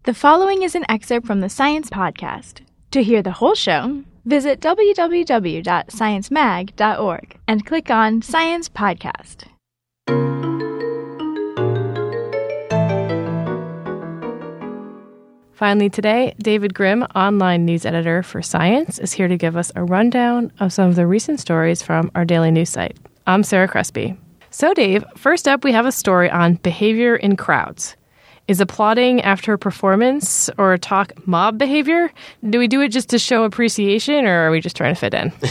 The following is an excerpt from the Science Podcast. To hear the whole show, visit www.sciencemag.org and click on Science Podcast. Finally today, David Grimm, online news editor for Science, is here to give us a rundown of some of the recent stories from our daily news site. I'm Sarah Crespi. So Dave, first up we have a story on behavior in crowds. Is applauding after a performance or a talk mob behavior? Do we do it just to show appreciation, or are we just trying to fit in?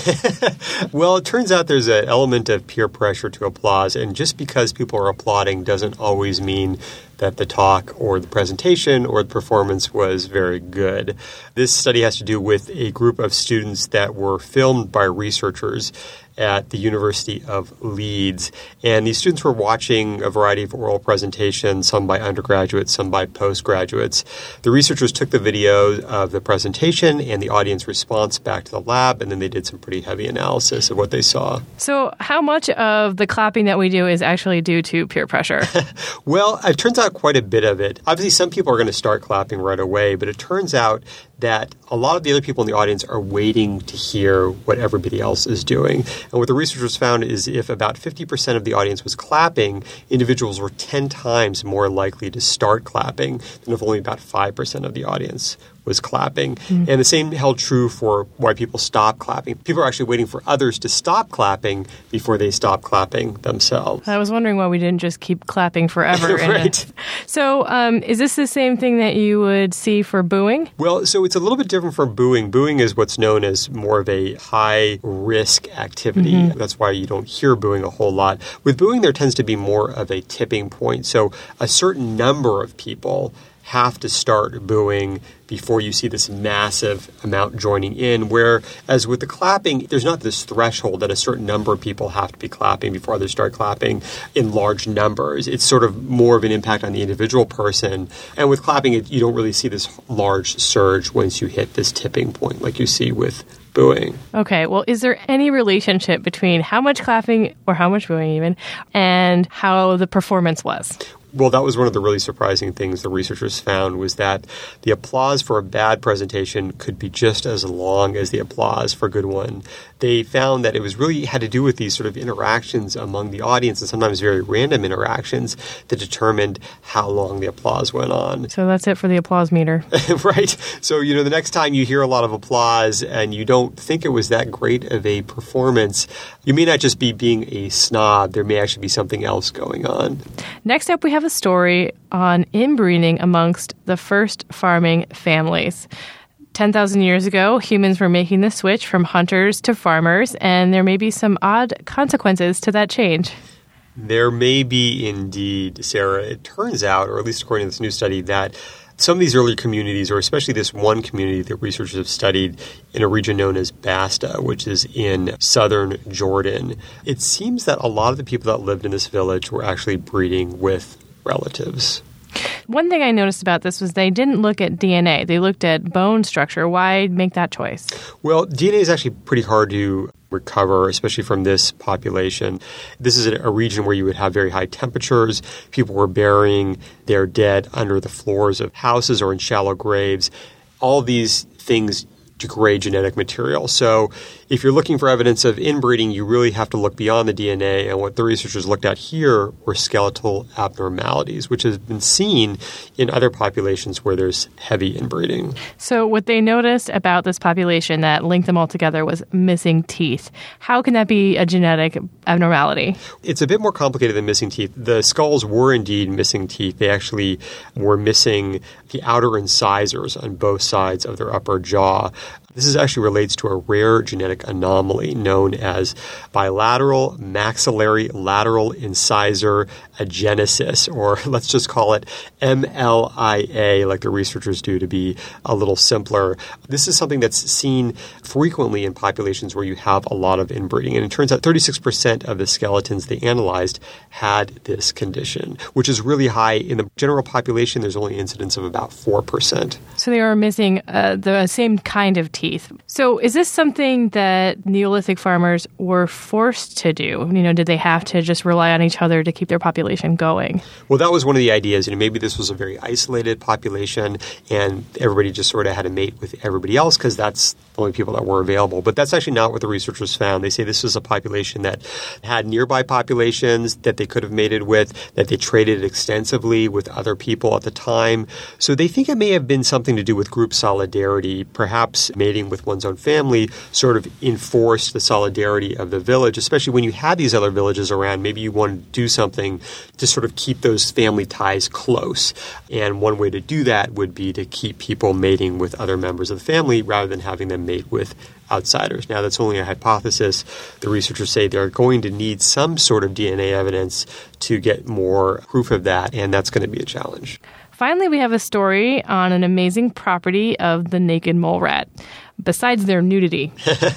Well, it turns out there's an element of peer pressure to applause, and just because people are applauding doesn't always mean that the talk or the presentation or the performance was very good. This study has to do with a group of students that were filmed by researchers at the University of Leeds. And these students were watching a variety of oral presentations, some by undergraduates, some by postgraduates. The researchers took the video of the presentation and the audience response back to the lab, and then they did some pretty heavy analysis of what they saw. So how much of the clapping that we do is actually due to peer pressure? Well, it turns out quite a bit of it. Obviously, some people are going to start clapping right away, but it turns out that a lot of the other people in the audience are waiting to hear what everybody else is doing. And what the researchers found is if about 50% of the audience was clapping, individuals were 10 times more likely to start clapping than if only about 5% of the audience was clapping. And the same held true for why people stop clapping. People are actually waiting for others to stop clapping before they stop clapping themselves. I was wondering why we didn't just keep clapping forever. Right. So is this the same thing that you would see for booing? Well, so it's a little bit different from booing. Booing is what's known as more of a high-risk activity. That's why you don't hear booing a whole lot. With booing, there tends to be more of a tipping point. So a certain number of people have to start booing before you see this massive amount joining in, whereas with the clapping, there's not this threshold that a certain number of people have to be clapping before others start clapping in large numbers. It's sort of more of an impact on the individual person. And with clapping, you don't really see this large surge once you hit this tipping point like you see with booing. Okay, well, is there any relationship between how much clapping, or how much booing even, and how the performance was? Well, that was one of the really surprising things the researchers found, was that the applause for a bad presentation could be just as long as the applause for a good one. They found that it was really had to do with these sort of interactions among the audience, and sometimes very random interactions, that determined how long the applause went on. So that's it for the applause meter. Right. So, the next time you hear a lot of applause and you don't think it was that great of a performance, you may not just be being a snob. There may actually be something else going on. Next up, we have a story on inbreeding amongst the first farming families. 10,000 years ago, humans were making the switch from hunters to farmers, and there may be some odd consequences to that change. There may be indeed, Sarah. It turns out, or at least according to this new study, that some of these early communities, or especially this one community that researchers have studied in a region known as Basta, which is in southern Jordan, it seems that a lot of the people that lived in this village were actually breeding with relatives. One thing I noticed about this was they didn't look at DNA. They looked at bone structure. Why make that choice? Well, DNA is actually pretty hard to recover, especially from this population. This is a region where you would have very high temperatures. People were burying their dead under the floors of houses or in shallow graves. All these things degrade genetic material. So if you're looking for evidence of inbreeding, you really have to look beyond the DNA. And what the researchers looked at here were skeletal abnormalities, which has been seen in other populations where there's heavy inbreeding. So what they noticed about this population that linked them all together was missing teeth. How can that be a genetic abnormality? It's a bit more complicated than missing teeth. The skulls were indeed missing teeth. They actually were missing the outer incisors on both sides of their upper jaw. This actually relates to a rare genetic anomaly known as bilateral maxillary lateral incisor agenesis, or let's just call it MLIA, like the researchers do to be a little simpler. This is something that's seen frequently in populations where you have a lot of inbreeding. And it turns out 36% of the skeletons they analyzed had this condition, which is really high. In the general population, there's only incidence of about 4%. So they are missing the same kind of teeth. So is this something that Neolithic farmers were forced to do? Did they have to just rely on each other to keep their population going? Well, that was one of the ideas. Maybe this was a very isolated population and everybody just sort of had to mate with everybody else because that's the only people that were available. But that's actually not what the researchers found. They say this is a population that had nearby populations that they could have mated with, that they traded extensively with other people at the time. So they think it may have been something to do with group solidarity. Perhaps mating with one's own family sort of enforced the solidarity of the village, especially when you had these other villages around. Maybe you wanted to do something to sort of keep those family ties close. And one way to do that would be to keep people mating with other members of the family rather than having them mate with outsiders. Now, that's only a hypothesis. The researchers say they're going to need some sort of DNA evidence to get more proof of that, and that's going to be a challenge. Finally, we have a story on an amazing property of the naked mole rat, besides their nudity.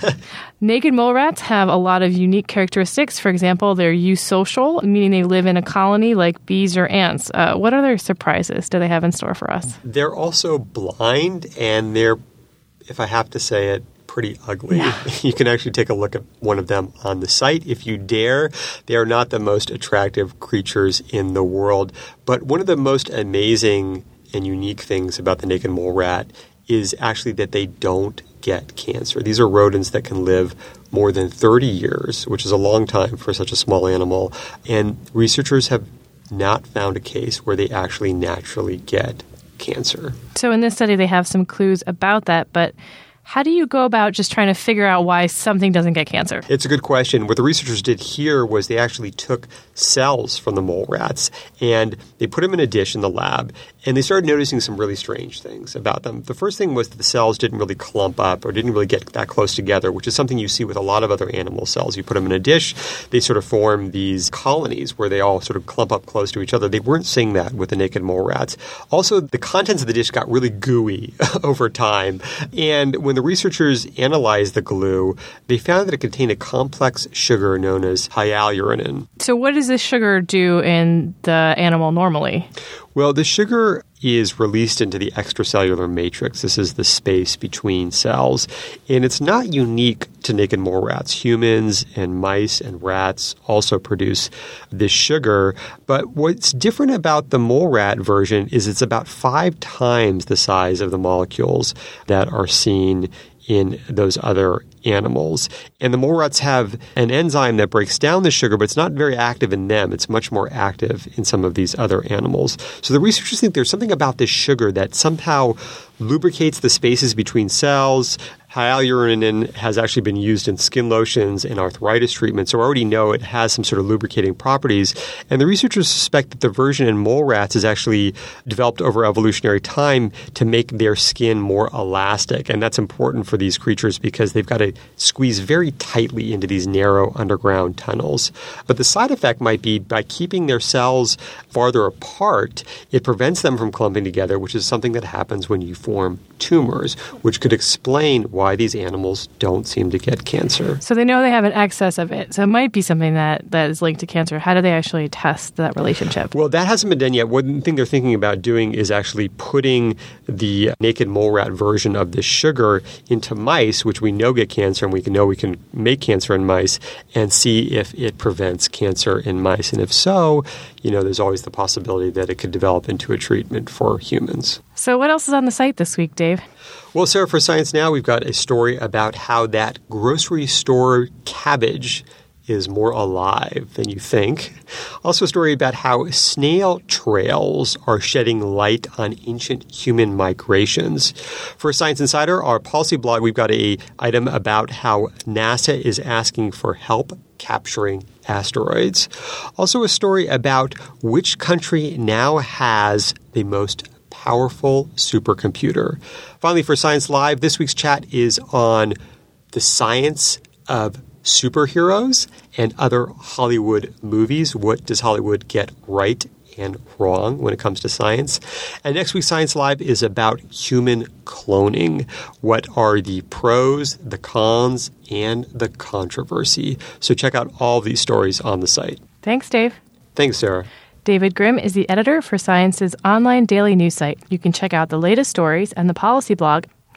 Naked mole rats have a lot of unique characteristics. For example, they're eusocial, meaning they live in a colony like bees or ants. What other surprises do they have in store for us? They're also blind, and they're, if I have to say it, pretty ugly. Yeah. You can actually take a look at one of them on the site if you dare. They are not the most attractive creatures in the world, but one of the most amazing and unique things about the naked mole rat is actually that they don't get cancer. These are rodents that can live more than 30 years, which is a long time for such a small animal, and researchers have not found a case where they actually naturally get cancer. So in this study, they have some clues about that, but how do you go about just trying to figure out why something doesn't get cancer? It's a good question. What the researchers did here was they actually took cells from the mole rats and they put them in a dish in the lab, and they started noticing some really strange things about them. The first thing was that the cells didn't really clump up or didn't really get that close together, which is something you see with a lot of other animal cells. You put them in a dish, they sort of form these colonies where they all sort of clump up close to each other. They weren't seeing that with the naked mole rats. Also, the contents of the dish got really gooey over time, and when the researchers analyzed the glue, they found that it contained a complex sugar known as hyaluronan. So what does this sugar do in the animal normally? Well, the sugar is released into the extracellular matrix. This is the space between cells. And it's not unique to naked mole rats. Humans and mice and rats also produce this sugar. But what's different about the mole rat version is it's about 5 times the size of the molecules that are seen in those other animals. And the mole rats have an enzyme that breaks down the sugar, but it's not very active in them. It's much more active in some of these other animals. So the researchers think there's something about this sugar that somehow lubricates the spaces between cells. Hyaluronan has actually been used in skin lotions and arthritis treatment, so we already know it has some sort of lubricating properties. And the researchers suspect that the version in mole rats is actually developed over evolutionary time to make their skin more elastic. And that's important for these creatures because they've got to squeeze very tightly into these narrow underground tunnels. But the side effect might be by keeping their cells farther apart, it prevents them from clumping together, which is something that happens when you form tumors, which could explain why these animals don't seem to get cancer. So they know they have an excess of it. So it might be something that is linked to cancer. How do they actually test that relationship? Well, that hasn't been done yet. One thing they're thinking about doing is actually putting the naked mole rat version of this sugar into mice, which we know get cancer, and we can make cancer in mice, and see if it prevents cancer in mice. And if so, there's always the possibility that it could develop into a treatment for humans. So what else is on the site this week, Dave? Well, Sarah, for Science Now, we've got a story about how that grocery store cabbage is more alive than you think. Also a story about how snail trails are shedding light on ancient human migrations. For Science Insider, our policy blog, we've got an item about how NASA is asking for help capturing asteroids. Also a story about which country now has the most powerful supercomputer. Finally, for Science Live, this week's chat is on the science of superheroes and other Hollywood movies. What does Hollywood get right and wrong when it comes to science? And next week's Science Live is about human cloning. What are the pros, the cons, and the controversy? So check out all of these stories on the site. Thanks, Dave. Thanks, Sarah. David Grimm is the editor for Science's online daily news site. You can check out the latest stories and the policy blog,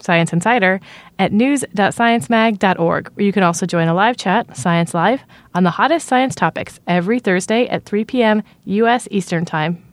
Science Insider, at news.sciencemag.org, where you can also join a live chat, Science Live, on the hottest science topics every Thursday at 3 p.m. U.S. Eastern Time.